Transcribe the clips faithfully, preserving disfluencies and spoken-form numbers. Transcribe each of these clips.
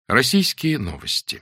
Российские новости.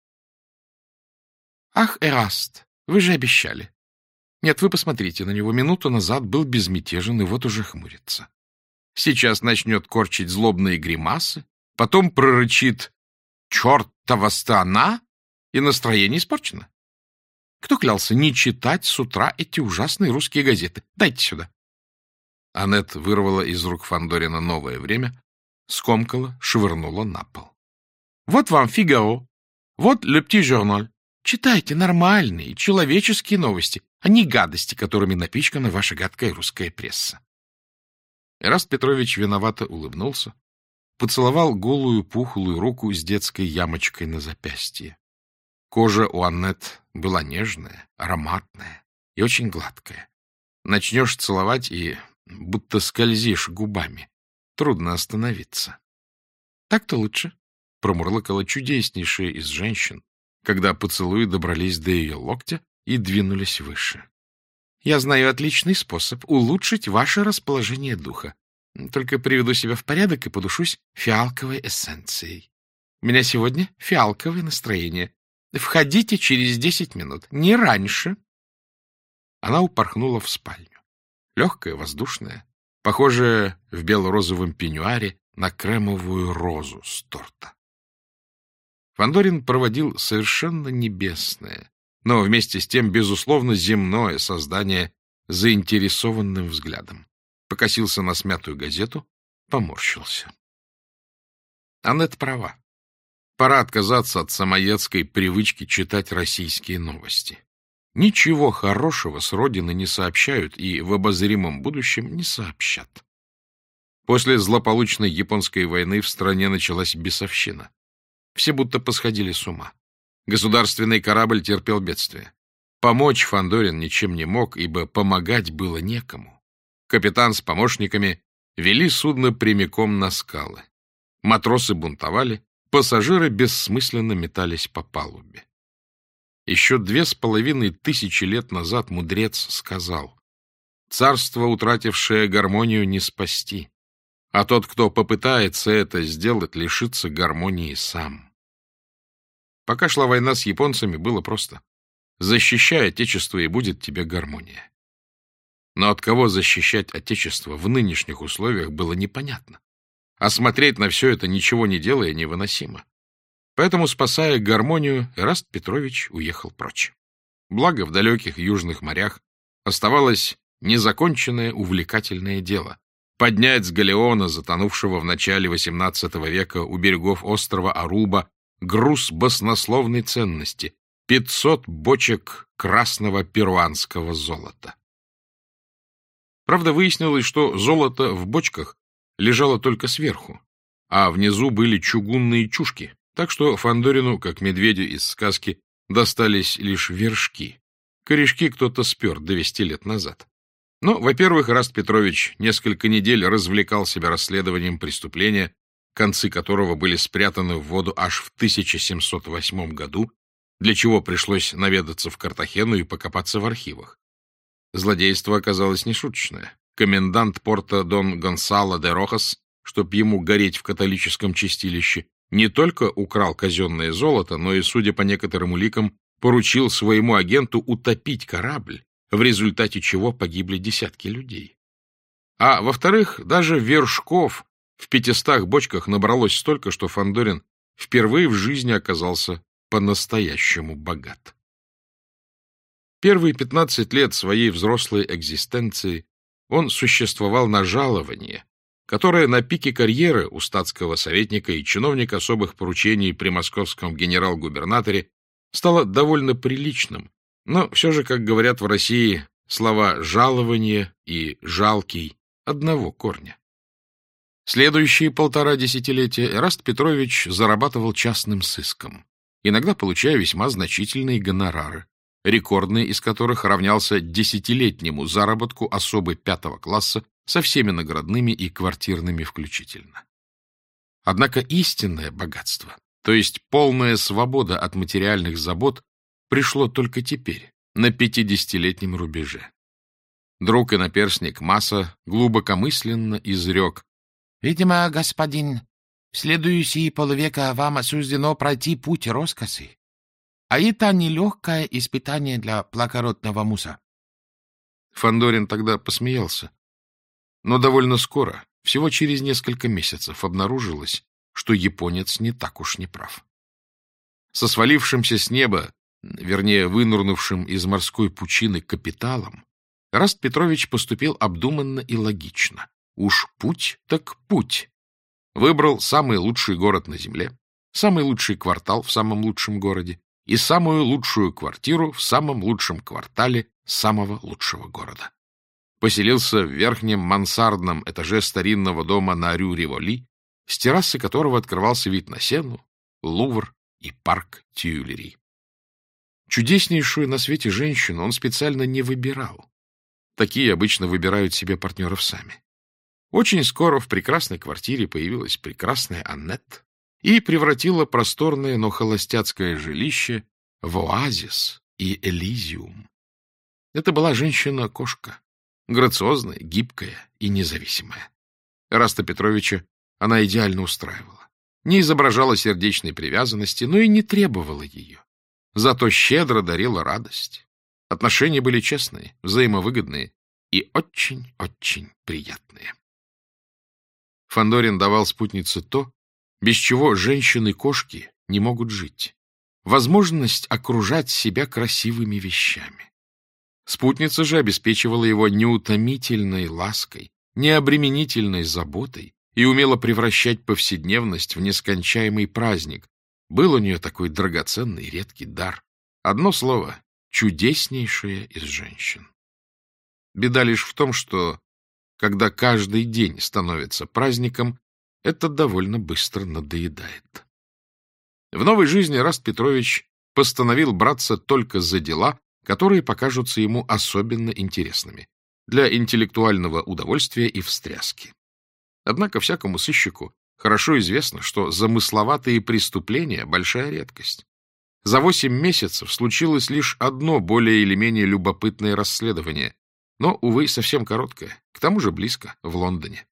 Ах, Эраст, вы же обещали. Нет, вы посмотрите на него. Минуту назад был безмятежен и вот уже хмурится. Сейчас начнет корчить злобные гримасы, потом прорычит «Чертова страна!» и настроение испорчено. Кто клялся не читать с утра эти ужасные русские газеты? Дайте сюда. Аннет вырвала из рук Фандорина «Новое время», скомкала, швырнула на пол. Вот вам «Фигаро», вот «Le Petit Journal». Читайте нормальные, человеческие новости, а не гадости, которыми напичкана ваша гадкая русская пресса. Эраст Петрович виновато улыбнулся, поцеловал голую пухлую руку с детской ямочкой на запястье. Кожа у Аннет была нежная, ароматная и очень гладкая. Начнешь целовать и будто скользишь губами. Трудно остановиться. Так-то лучше, промурлыкала чудеснейшая из женщин, когда поцелуи добрались до ее локтя и двинулись выше. Я знаю отличный способ улучшить ваше расположение духа. Только приведу себя в порядок и подушусь фиалковой эссенцией. У меня сегодня фиалковое настроение. Входите через десять минут, не раньше. Она упорхнула в спальню. Легкая, воздушная, похожая в бело-розовом пеньюаре на кремовую розу с торта. Фандорин проводил совершенно небесное, но вместе с тем, безусловно, земное создание заинтересованным взглядом. Покосился на смятую газету, поморщился. Аннет права. Пора отказаться от самоедской привычки читать российские новости. Ничего хорошего с родины не сообщают и в обозримом будущем не сообщат. После злополучной японской войны в стране началась бесовщина. Все будто посходили с ума. Государственный корабль терпел бедствие. Помочь Фандорин ничем не мог, ибо помогать было некому. Капитан с помощниками вели судно прямиком на скалы. Матросы бунтовали, пассажиры бессмысленно метались по палубе. Еще две с половиной тысячи лет назад мудрец сказал: «Царство, утратившее гармонию, не спасти, а тот, кто попытается это сделать, лишится гармонии сам». Пока шла война с японцами, было просто: защищай Отечество, и будет тебе гармония. Но от кого защищать Отечество в нынешних условиях было непонятно. А смотреть на все это, ничего не делая, невыносимо. Поэтому, спасая гармонию, Эраст Петрович уехал прочь. Благо, в далеких южных морях оставалось незаконченное увлекательное дело — поднять с галеона, затонувшего в начале восемнадцатого века у берегов острова Аруба, груз баснословной ценности — пятьсот бочек красного перуанского золота. Правда, выяснилось, что золото в бочках лежало только сверху, а внизу были чугунные чушки, так что Фандорину, как медведю из сказки, достались лишь вершки. Корешки кто-то спер двести лет назад. Но, во-первых, Эраст Петрович несколько недель развлекал себя расследованием преступления, концы которого были спрятаны в воду аж в тысяча семьсот восьмом году, для чего пришлось наведаться в Картахену и покопаться в архивах. Злодейство оказалось нешуточное. Комендант порта Дон Гонсало де Рохас, чтоб ему гореть в католическом чистилище, не только украл казенное золото, но и, судя по некоторым уликам, поручил своему агенту утопить корабль, в результате чего погибли десятки людей. А, во-вторых, даже вершков в пятистах бочках набралось столько, что Фандорин впервые в жизни оказался по-настоящему богат. Первые пятнадцать лет своей взрослой экзистенции он существовал на жалование, которое на пике карьеры у статского советника и чиновника особых поручений при московском генерал-губернаторе стало довольно приличным, но все же, как говорят в России, слова «жалование» и «жалкий» одного корня. Следующие полтора десятилетия Эраст Петрович зарабатывал частным сыском, иногда получая весьма значительные гонорары, рекордный из которых равнялся десятилетнему заработку особы пятого класса со всеми наградными и квартирными включительно. Однако истинное богатство, то есть полная свобода от материальных забот, пришло только теперь, на пятидесятилетнем рубеже. Друг и наперсник Маса глубокомысленно изрек: «Видимо, господин, В следующие полвека вам суждено пройти путь роскоши. А это нелегкое испытание для благородного мужа. Фандорин тогда посмеялся. Но довольно скоро, всего через несколько месяцев, обнаружилось, что японец не так уж не прав. Со свалившимся с неба, вернее, вынурнувшим из морской пучины капиталом, Эраст Петрович поступил обдуманно и логично. Уж путь так путь. Выбрал самый лучший город на земле, самый лучший квартал в самом лучшем городе и самую лучшую квартиру в самом лучшем квартале самого лучшего города. Поселился в верхнем мансардном этаже старинного дома на Рю-Риволи, с террасы которого открывался вид на Сену, Лувр и парк Тюильри. Чудеснейшую на свете женщину он специально не выбирал. Такие обычно выбирают себе партнеров сами. Очень скоро в прекрасной квартире появилась прекрасная Аннет и превратила просторное, но холостяцкое жилище в оазис и элизиум. Это была женщина-кошка, грациозная, гибкая и независимая. Эраста Петровича она идеально устраивала. Не изображала сердечной привязанности, но и не требовала ее. Зато щедро дарила радость. Отношения были честные, взаимовыгодные и очень-очень приятные. Фандорин давал спутнице то, без чего женщины-кошки не могут жить. Возможность окружать себя красивыми вещами. Спутница же обеспечивала его неутомительной лаской, необременительной заботой и умела превращать повседневность в нескончаемый праздник. Был у нее такой драгоценный редкий дар. Одно слово — чудеснейшая из женщин. Беда лишь в том, что когда каждый день становится праздником, это довольно быстро надоедает. В новой жизни Эраст Петрович постановил браться только за дела, которые покажутся ему особенно интересными, для интеллектуального удовольствия и встряски. Однако всякому сыщику хорошо известно, что замысловатые преступления — большая редкость. За восемь месяцев случилось лишь одно более или менее любопытное расследование, но, увы, совсем короткое, к тому же близко, в Лондоне.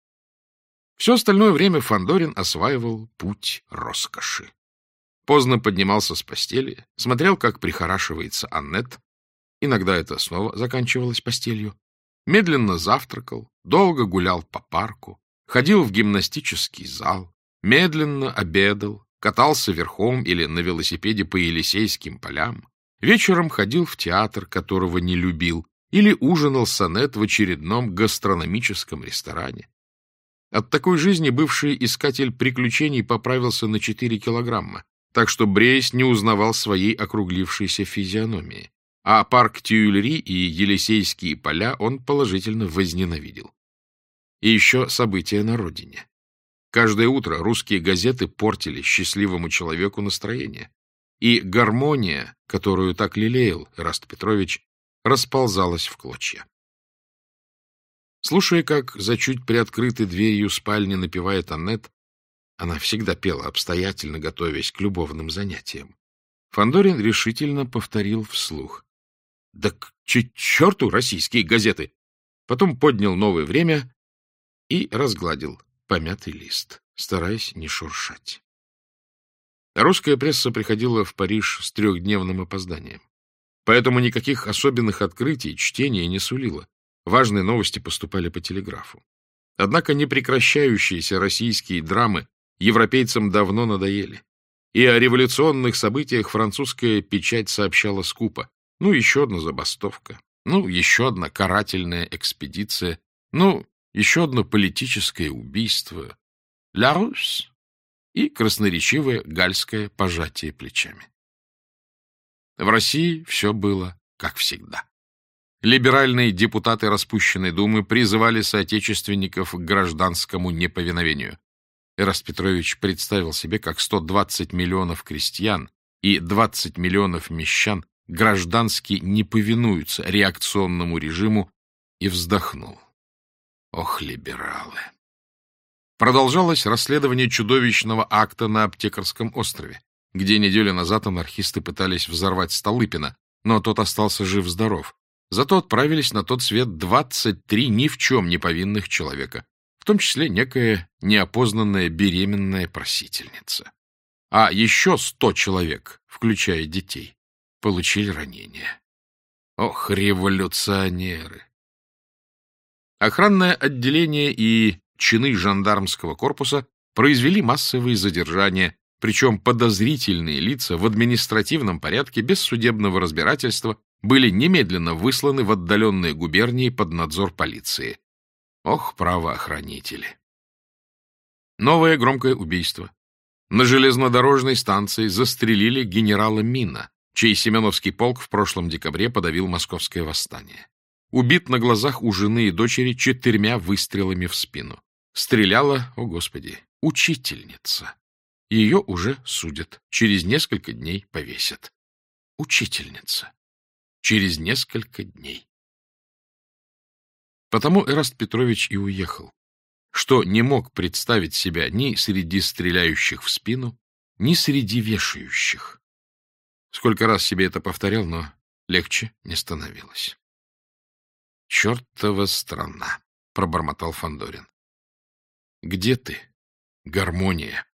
Все остальное время Фандорин осваивал путь роскоши. Поздно поднимался с постели, смотрел, как прихорашивается Аннет, иногда это снова заканчивалось постелью, медленно завтракал, долго гулял по парку, ходил в гимнастический зал, медленно обедал, катался верхом или на велосипеде по Елисейским полям, вечером ходил в театр, которого не любил, или ужинал с Аннет в очередном гастрономическом ресторане. От такой жизни бывший искатель приключений поправился на четыре килограмма, так что Брейс не узнавал своей округлившейся физиономии, а парк Тюильри и Елисейские поля он положительно возненавидел. И еще события на родине. Каждое утро русские газеты портили счастливому человеку настроение, и гармония, которую так лелеял Эраст Петрович, расползалась в клочья. Слушая, как за чуть приоткрытой дверью спальни напевает Аннет, она всегда пела, обстоятельно готовясь к любовным занятиям, Фандорин решительно повторил вслух: «Да к черту российские газеты!» Потом поднял «Новое время» и разгладил помятый лист, стараясь не шуршать. Русская пресса приходила в Париж с трехдневным опозданием. Поэтому никаких особенных открытий чтение не сулило. Важные новости поступали по телеграфу. Однако непрекращающиеся российские драмы европейцам давно надоели. И о революционных событиях французская печать сообщала скупо. Ну, еще одна забастовка. Ну, еще одна карательная экспедиция. Ну, еще одно политическое убийство. «Ля Русь» и красноречивое гальское пожатие плечами. В России все было как всегда. Либеральные депутаты распущенной думы призывали соотечественников к гражданскому неповиновению. Эраст Петрович представил себе, как сто двадцать миллионов крестьян и двадцать миллионов мещан граждански не повинуются реакционному режиму, и вздохнул. Ох, либералы! Продолжалось расследование чудовищного акта на Аптекарском острове, где неделю назад анархисты пытались взорвать Столыпина, но тот остался жив-здоров. Зато отправились на тот свет двадцать три ни в чем не повинных человека, в том числе некая неопознанная беременная просительница. А еще сто человек, включая детей, получили ранения. Ох, революционеры! Охранное отделение и чины жандармского корпуса произвели массовые задержания, причем подозрительные лица в административном порядке без судебного разбирательства были немедленно высланы в отдаленные губернии под надзор полиции. Ох, правоохранители! Новое громкое убийство. На железнодорожной станции застрелили генерала Мина, чей Семеновский полк в прошлом декабре подавил московское восстание. Убит на глазах у жены и дочери четырьмя выстрелами в спину. Стреляла, о господи, учительница. Ее уже судят. Через несколько дней повесят. Учительница. Через несколько дней. Потому Эраст Петрович и уехал, что не мог представить себя ни среди стреляющих в спину, ни среди вешающих. Сколько раз себе это повторял, но легче не становилось. «Чертова страна!» — пробормотал Фандорин. «Где ты, гармония?»